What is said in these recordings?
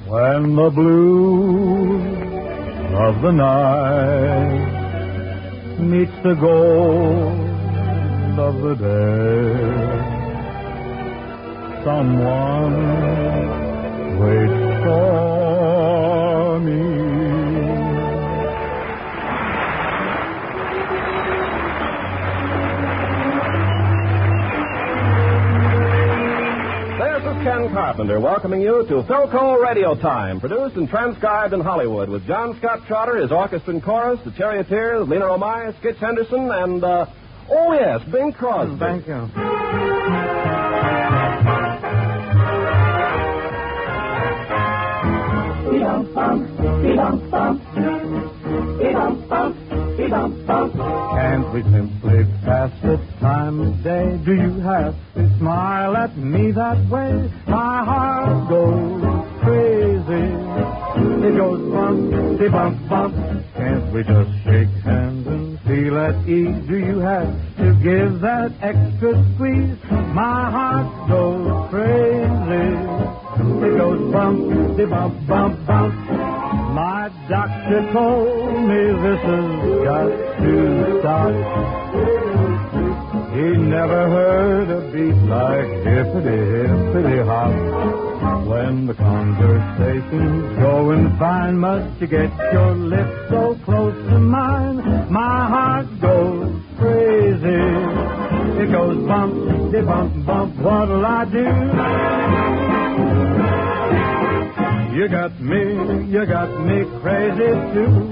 When the blue of the night meets the gold of the day, someone waits for me. Ken Carpenter welcoming you to Philco Radio Time, produced and transcribed in Hollywood with John Scott Trotter, his orchestra and chorus, the Charioteers, Lena Romay, Skitch Henderson, and, oh yes, Bing Crosby. Thank you. Can't we simply pass the time of day? Do you have to smile at me that way? My heart goes crazy. It goes bump, bump, bump. Can't we just shake hands and feel at ease? Do you have to give that extra squeeze? My heart goes crazy. It goes bump, bump, bump, bump. My doctor told me this has got to stop. He never heard a beat like hippity hop. When the conversation's going fine, must you get your lips so close to mine? My heart goes crazy. It goes bump, bump, bump. What'll I do? You got me crazy too.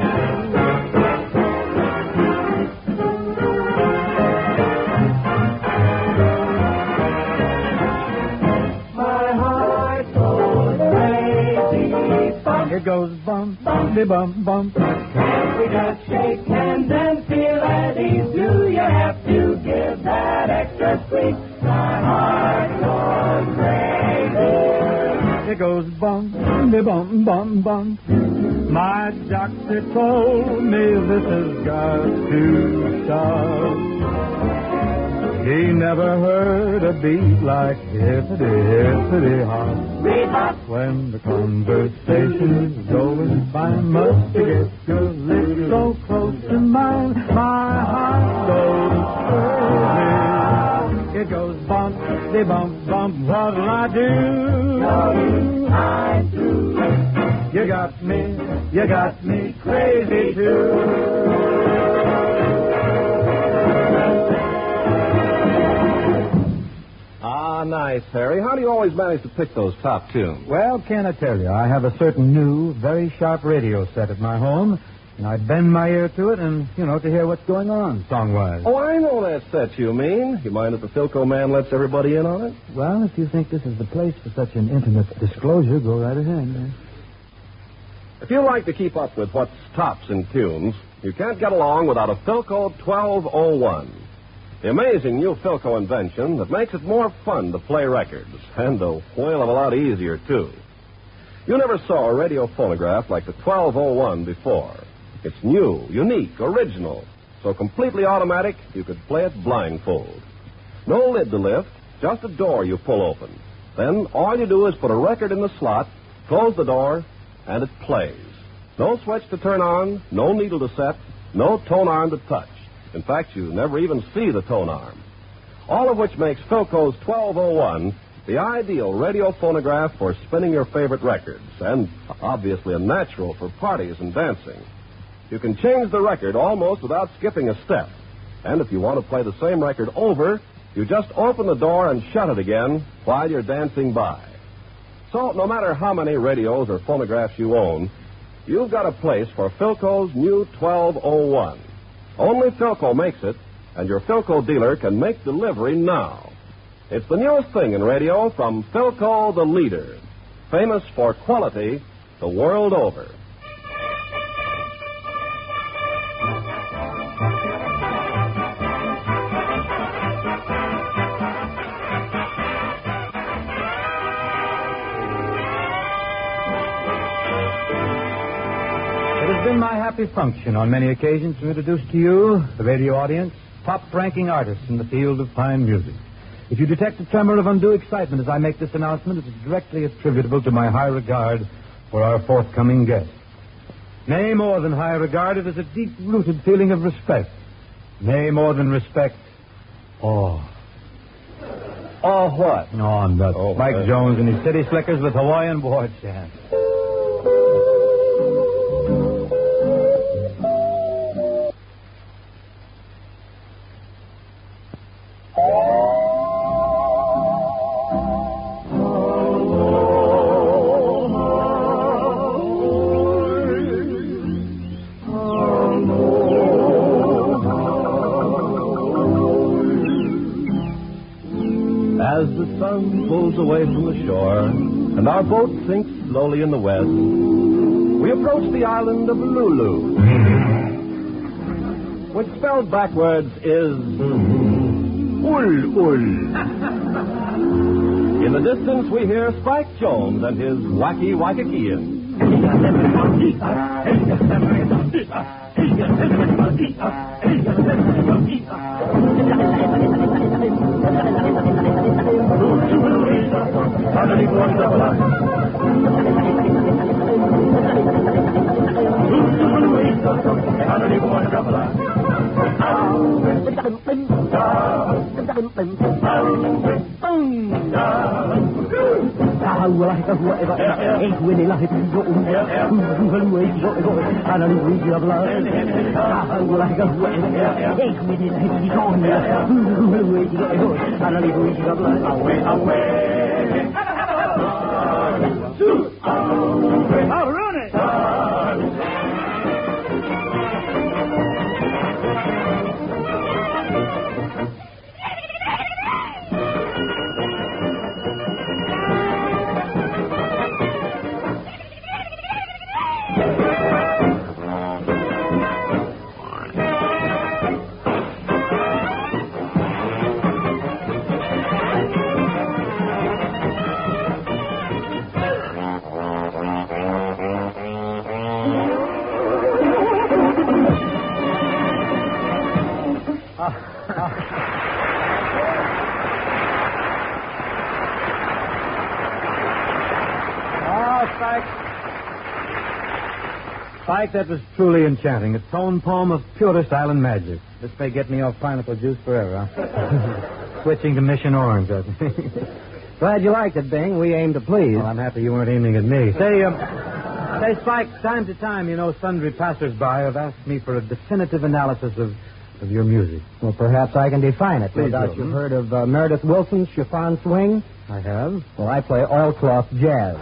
My heart goes crazy. Bump. It goes bump, bump, bump, bump. Can't we just shake hands and feel at ease? Do you have to give that extra squeeze? My heart goes crazy. It goes bump, bump, bump, bump. My doctor told me this has got to stop. He never heard a beat like hippity hop. When the conversation's going fine, must you get your lips so close to mine? My heart goes crazy. It goes bump, bump, bump. What'll I do? I do. You got me crazy too. Ah, nice, Harry. How do you always manage to pick those top tunes? Well, can I tell you, I have a certain new, very sharp radio set at my home, and I bend my ear to it and, to hear what's going on, song-wise. Oh, I know that set you mean. You mind if the Philco man lets everybody in on it? Well, if you think this is the place for such an intimate disclosure, go right ahead. If you like to keep up with what's tops in tunes, you can't get along without a Philco 1201. The amazing new Philco invention that makes it more fun to play records, and a whale of a lot easier, too. You never saw a radio phonograph like the 1201 before. It's new, unique, original, so completely automatic you could play it blindfold. No lid to lift, just a door you pull open. Then all you do is put a record in the slot, close the door, and it plays. No switch to turn on, no needle to set, no tone arm to touch. In fact, you never even see the tone arm. All of which makes Philco's 1201 the ideal radio phonograph for spinning your favorite records, and obviously a natural for parties and dancing. You can change the record almost without skipping a step. And if you want to play the same record over, you just open the door and shut it again while you're dancing by. So no matter how many radios or phonographs you own, you've got a place for Philco's new 1201. Only Philco makes it, and your Philco dealer can make delivery now. It's the newest thing in radio from Philco, the leader, famous for quality the world over. It has been my happy function on many occasions to introduce to you, the radio audience, top-ranking artists in the field of fine music. If you detect a tremor of undue excitement as I make this announcement, it is directly attributable to my high regard for our forthcoming guest. Nay, more than high regard, it is a deep-rooted feeling of respect. Nay, more than respect, awe. Oh, what? Oh, nuts. Mike Jones and his City Slickers with Hawaiian Board Chant. As the sun pulls away from the shore and our boat sinks slowly in the west, we approach the island of Lulu, which spelled backwards is Ul. In the distance, we hear Spike Jones and his wacky Waikikians. Spike, that was truly enchanting. A tone poem of purest island magic. This may get me off pineapple juice forever, huh? Switching to Mission Orange, I think. Glad you liked it, Bing. We aim to please. Well, I'm happy you weren't aiming at me. Say, Spike, time to time, sundry passers-by have asked me for a definitive analysis of your music. Well, perhaps I can define it. Please No doubt do. you've heard of Meredith Wilson's Chiffon Swing? I have. Well, I play oilcloth jazz.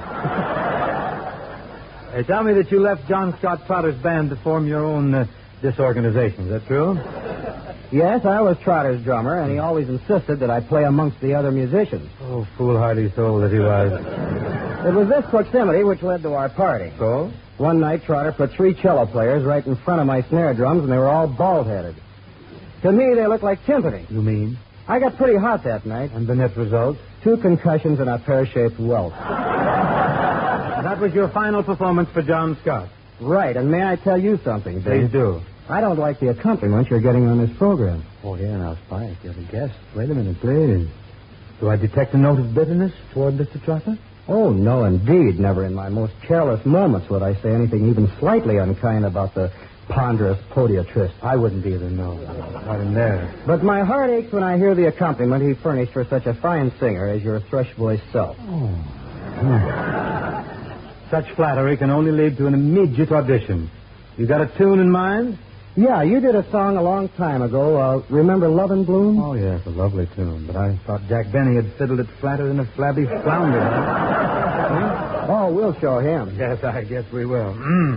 Hey, tell me that you left John Scott Trotter's band to form your own disorganization. Is that true? Yes, I was Trotter's drummer, and he always insisted that I play amongst the other musicians. Oh, foolhardy soul that he was. It was this proximity which led to our party. So? One night, Trotter put 3 cello players right in front of my snare drums, and they were all bald-headed. To me, they looked like timpani. You mean? I got pretty hot that night. And the net result? 2 concussions and a pear-shaped welt. That was your final performance for John Scott. Right, and may I tell you something, Bing? Please do. I don't like the accompaniment you're getting on this program. Oh, yeah, now, Spike, you're the guest. Wait a minute, please. Do I detect a note of bitterness toward Mr. Trotter? Oh, no, indeed. Never in my most careless moments would I say anything even slightly unkind about the ponderous podiatrist. I wouldn't either, no. Not in there. But my heart aches when I hear the accompaniment he furnished for such a fine singer as your thrush-voiced self. Oh. Such flattery can only lead to an immediate audition. You got a tune in mind? Yeah, you did a song a long time ago. Remember Love and Bloom? Oh, yes, a lovely tune. But I thought Jack Benny had fiddled it flatter than a flabby flounder. Huh? Oh, we'll show him. Yes, I guess we will.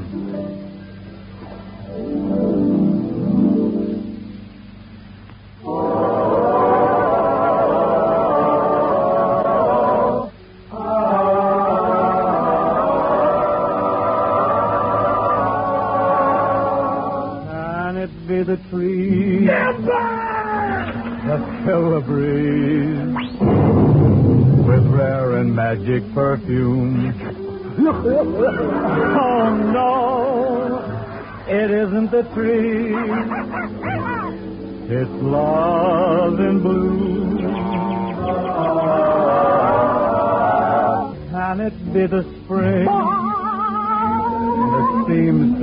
Be the tree that fill the breeze with rare and magic perfume. Oh no, it isn't the tree, it's love in bloom. Can it be the spring to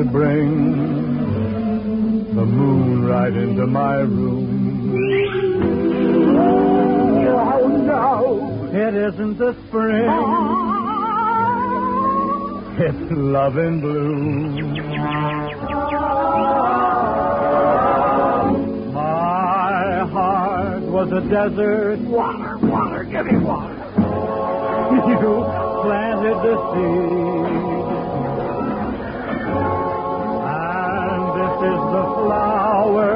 bring the moon right into my room. Oh, no. It isn't the spring. It's love in bloom. My heart was a desert. Water, give me water. You planted the seed. And this is the flower.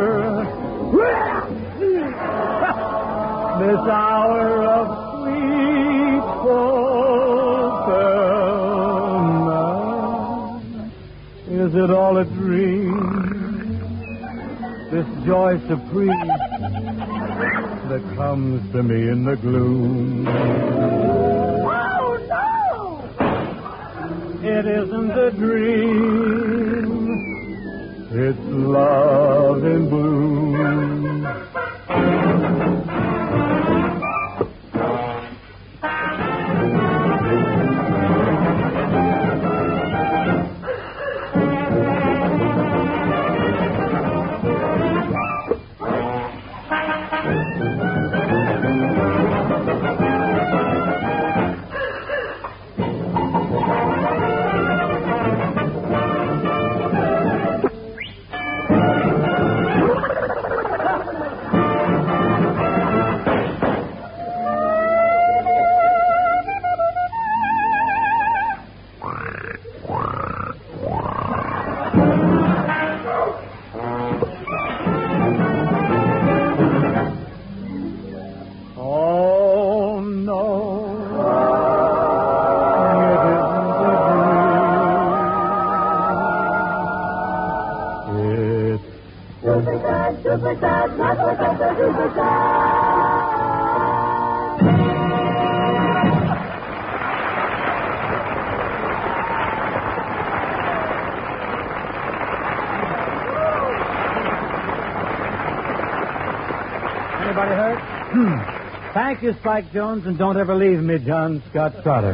This hour of sweet fulfillment. Is it all a dream? This joy supreme that comes to me in the gloom. Oh, no! It isn't a dream. It's love in bloom. Oh, no. It isn't a dream. It's Superstar, not with us, superstar. Anybody hurt? Thank you, Spike Jones, and don't ever leave me, John Scott Trotter.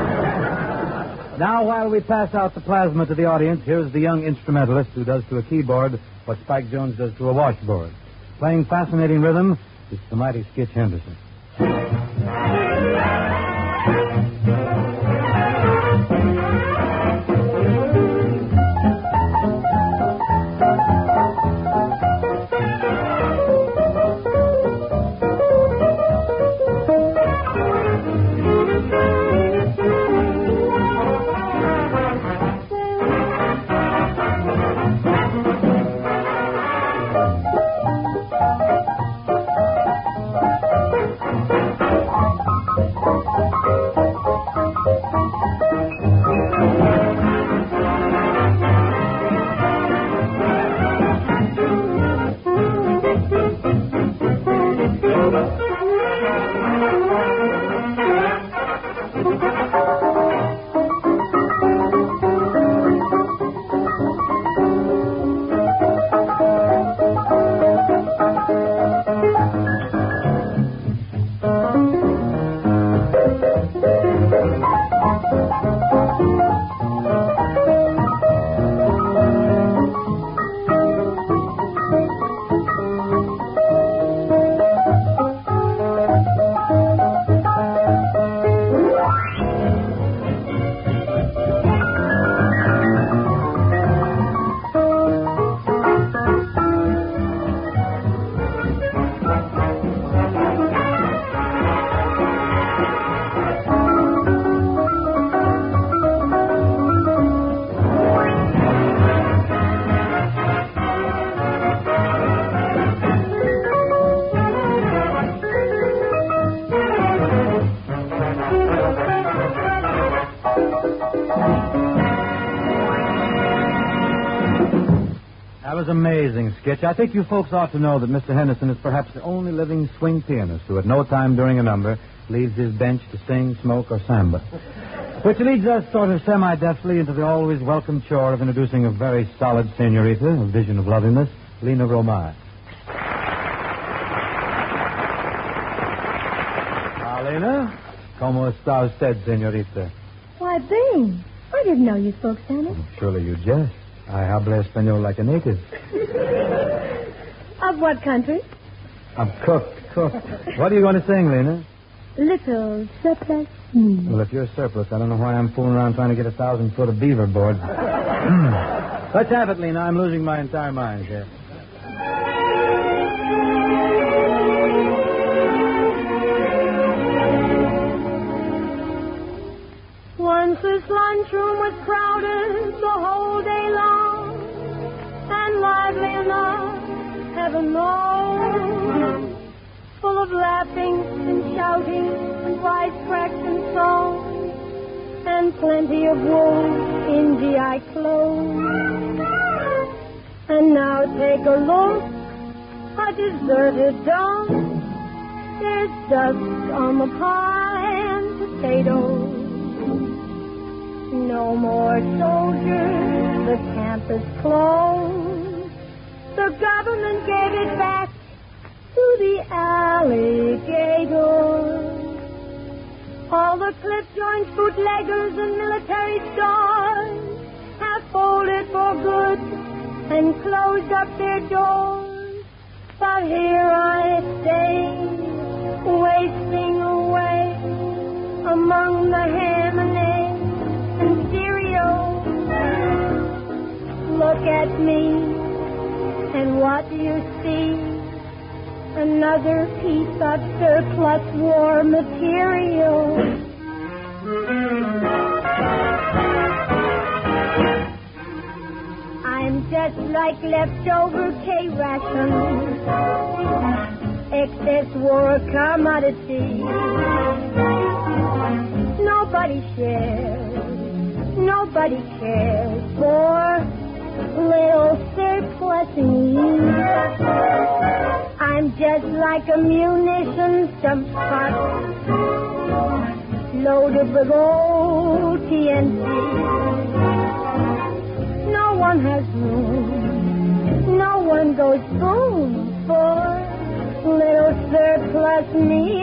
Now, while we pass out the plasma to the audience, here's the young instrumentalist who does to a keyboard what Spike Jones does to a washboard. Playing fascinating rhythm, it's the mighty Skitch Henderson. That was amazing, Skitch. I think you folks ought to know that Mr. Henderson is perhaps the only living swing pianist who at no time during a number leaves his bench to sing, smoke, or samba. Which leads us sort of semi-deftly into the always welcome chore of introducing a very solid senorita, a vision of loveliness, Lena Romar. Lena, ¿cómo está usted, senorita? Why, Bean, I didn't know you spoke Spanish. Surely you jest. I habla español like a native. Of what country? I'm cooked. What are you going to sing, Lena? Little surplus me. Well, if you're surplus, I don't know why I'm fooling around trying to get 1,000 foot of beaver board. Let's have it, Lena. I'm losing my entire mind here. Once this lunchroom was crowded the whole day long, and lively enough, heaven knows, full of laughing and shouting and wisecracks and songs, and plenty of wool in GI clothes. And now take a look, a deserted dump. There's dust on the pie and potatoes. No more soldiers, the camp is closed. The government gave it back to the alligators. All the clip joints, bootleggers, and military stores have folded for good and closed up their doors. But here I stay, wasting away among the ham and eggs and cereal. Look at me, and what do you see? Another piece of surplus war material. I'm just like leftover K-rations, excess war commodity. Nobody cares for little surplus me. I'm just like a munitions dump spot, loaded with old TNT. No one has room, no one goes boom for little surplus me.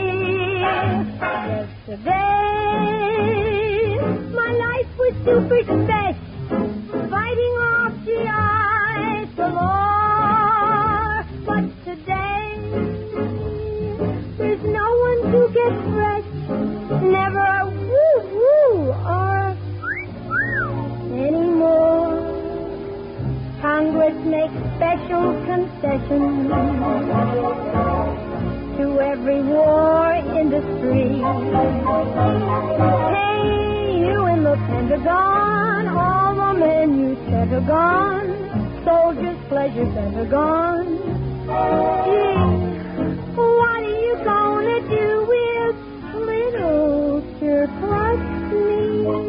Yesterday, my life was super special, fighting off GIs galore. But today, there's no one to get fresh, never a woo-woo or anymore. Congress makes special concessions to every war industry. Hey, you in the Pentagon, all the men you said are gone. Soldiers' pleasures that are gone. Gee, what are you gonna do with little surplus me?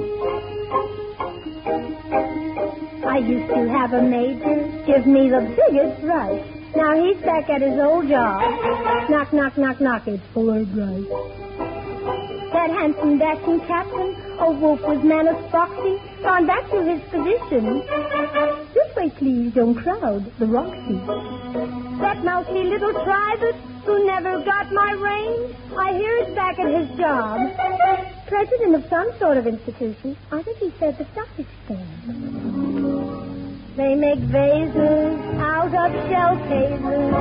I used to have a major give me the biggest rush. Now he's back at his old job. Knock, knock, knock, knock, it's Fuller Bright. That handsome dashing captain, a wolf with manners foxy, gone back to his position. This way, please, don't crowd the Roxy. That mousy little private who never got my range, I hear is back at his job. President of some sort of institution. I think he said the stock exchange. They make vases out of shell cases.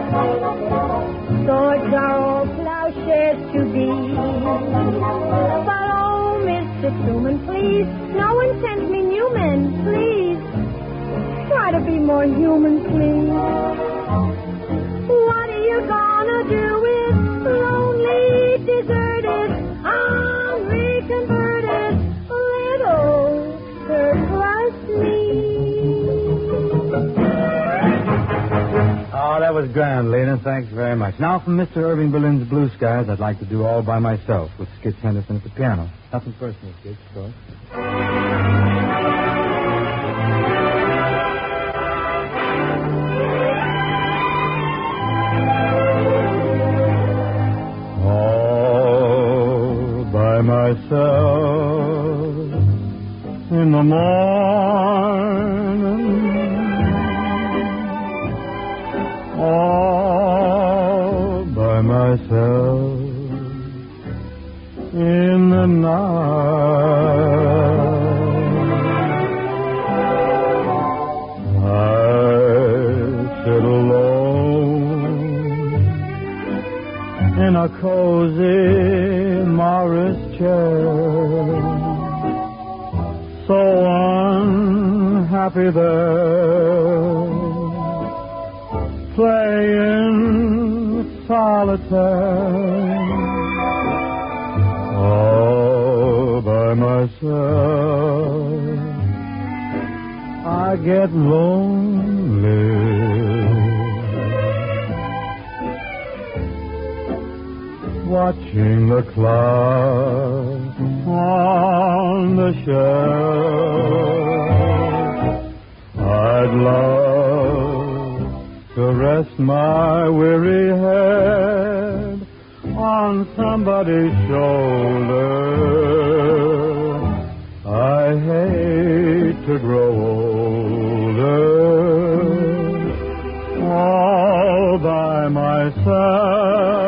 Swords are all plowshares to be. But oh, Mr. Truman, please, no one sends me new men, please. Try to be more human, please. What are you gonna do with lonely, deserted, unreconverted little surplus me? Oh, that was grand, Lena. Thanks very much. Now, from Mr. Irving Berlin's Blue Skies, I'd like to do All by Myself with Skitz Henderson at the piano. Nothing personal, Skitz, of course. All by myself in the morning, all by myself in the night. happy there, playing solitaire, all by myself. I get lonely. Watching the clouds on the shelf, I'd love to rest my weary head on somebody's shoulder. I hate to grow older all by myself.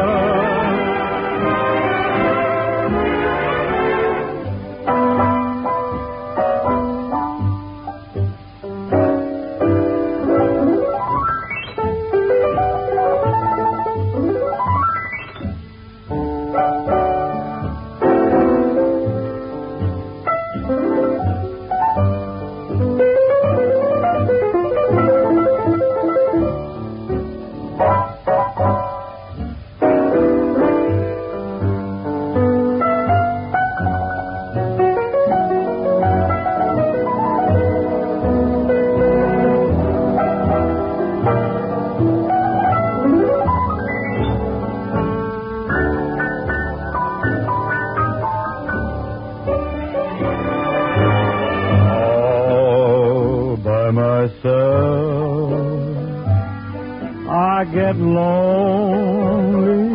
I get lonely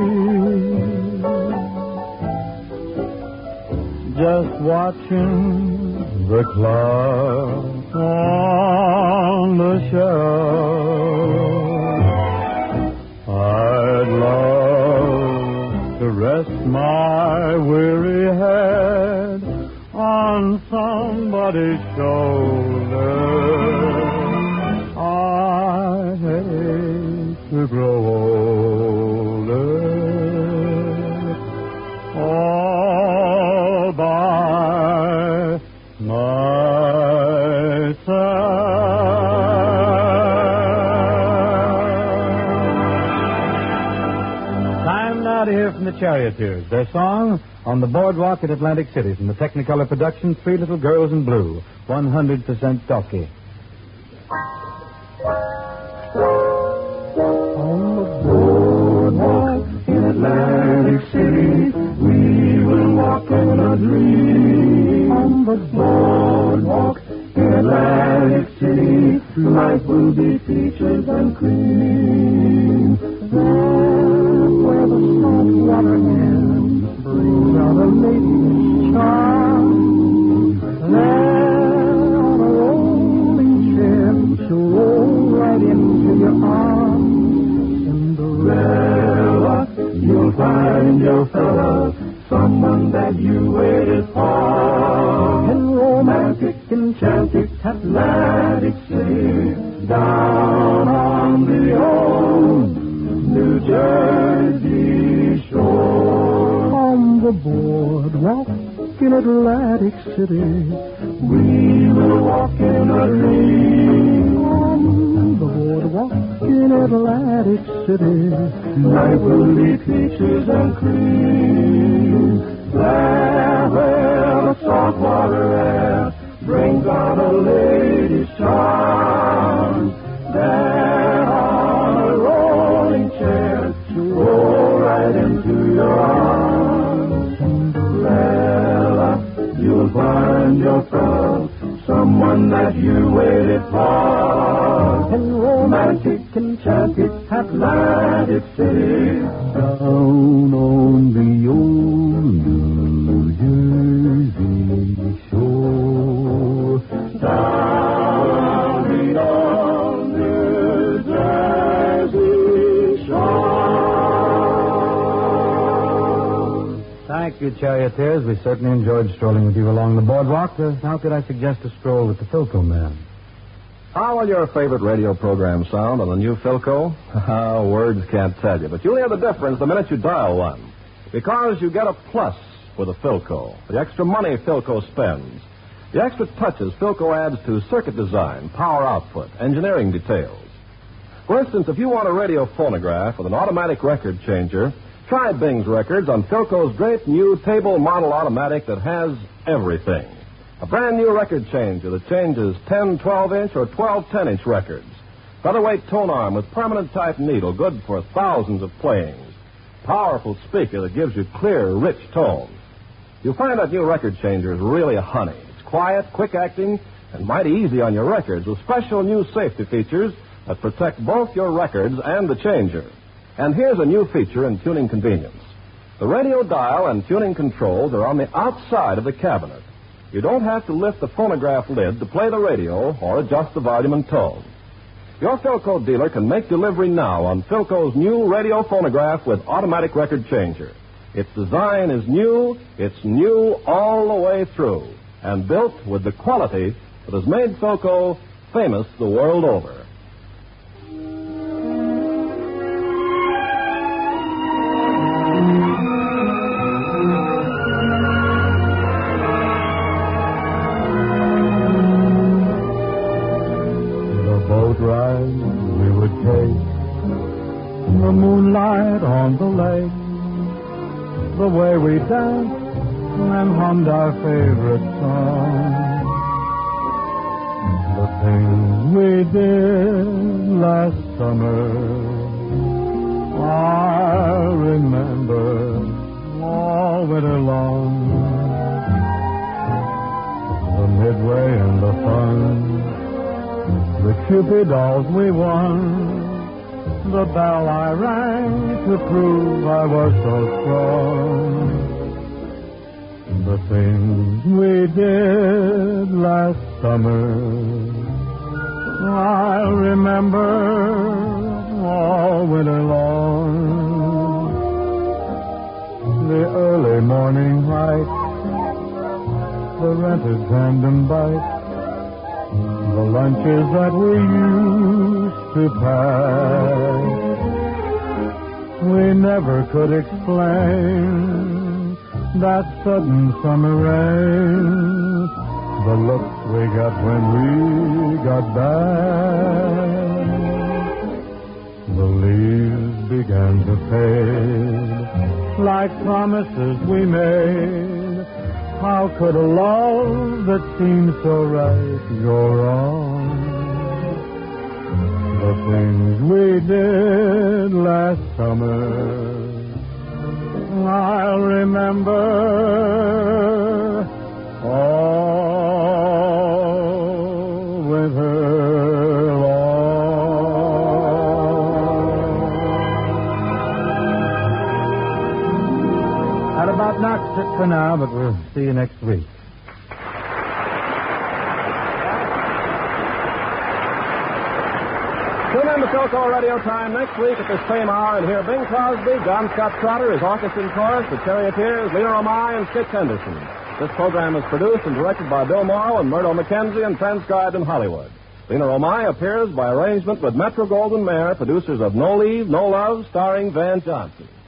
just watching the clouds on the shelf. I'd love to rest my weary head on somebody's shoulder. I hate to grow older all by myself. Time now to hear from the Charioteers. Their song, On the Boardwalk at Atlantic City, from the Technicolor production, Three Little Girls in Blue, 100% talkie. Atlantic City, we will walk in a dream. On the boardwalk in Atlantic City, life will be peaches and cream. There, where the salt water ends, brings out a lady's charm. There, on a rolling chair, she'll roll right into your arms. Cinderella, you'll find your fella, someone that you waited for. In romantic, enchanted Atlantic City, down on the old New Jersey shore. On the boardwalk in Atlantic City, we will walk in a dream. On the boardwalk in Atlantic City, life will be peaches and cream. There, where the saltwater air brings out a lady's charm. There, on a rolling chair, to roll right into your arms. Cinderella, you'll find your fellow, someone that you waited for. In romantic, enchanted Atlantic City, down on the old New Jersey shore. Down the old New Jersey shore. Thank you, Charioteers. We certainly enjoyed strolling with you along the boardwalk. How could I suggest a stroll with the Philco Man? How will your favorite radio program sound on the new Philco? Words can't tell you, but you'll hear the difference the minute you dial one. Because you get a plus with a Philco. The extra money Philco spends. The extra touches Philco adds to circuit design, power output, engineering details. For instance, if you want a radio phonograph with an automatic record changer, try Bing's Records on Philco's great new table model automatic that has everything. A brand new record changer that changes 10 12-inch or 12 10-inch records. Featherweight tone arm with permanent type needle, good for thousands of playings. Powerful speaker that gives you clear, rich tones. You'll find that new record changer is really a honey. It's quiet, quick-acting, and mighty easy on your records with special new safety features that protect both your records and the changer. And here's a new feature in tuning convenience. The radio dial and tuning controls are on the outside of the cabinet. You don't have to lift the phonograph lid to play the radio or adjust the volume and tone. Your Philco dealer can make delivery now on Philco's new radio phonograph with automatic record changer. Its design is new, it's new all the way through, and built with the quality that has made Philco famous the world over. We would take the moonlight on the lake, the way we danced and hummed our favorite song, the things we did last summer. I remember all winter long, the midway and the fun, the Cupid dolls we won, the bell I rang to prove I was so strong. The things we did last summer, I'll remember all winter long. The early morning hike, the rented tandem bike, the lunches that we used to pack. We never could explain that sudden summer rain, the looks we got when we got back. The leaves began to fade like promises we made. How could a love that seemed so right go wrong? The things we did last summer, I'll remember all winter long. That about knocks it for now, but we'll see you next week. Tune in to Philco Radio Time next week at the same hour and hear Bing Crosby, John Scott Trotter, his orchestra and chorus, the Charioteers, Lena Romay, and Skitch Henderson. This program is produced and directed by Bill Morrow and Murdo McKenzie and transcribed in Hollywood. Lena Romay appears by arrangement with Metro-Goldwyn-Mayer, producers of No Leave, No Love, starring Van Johnson.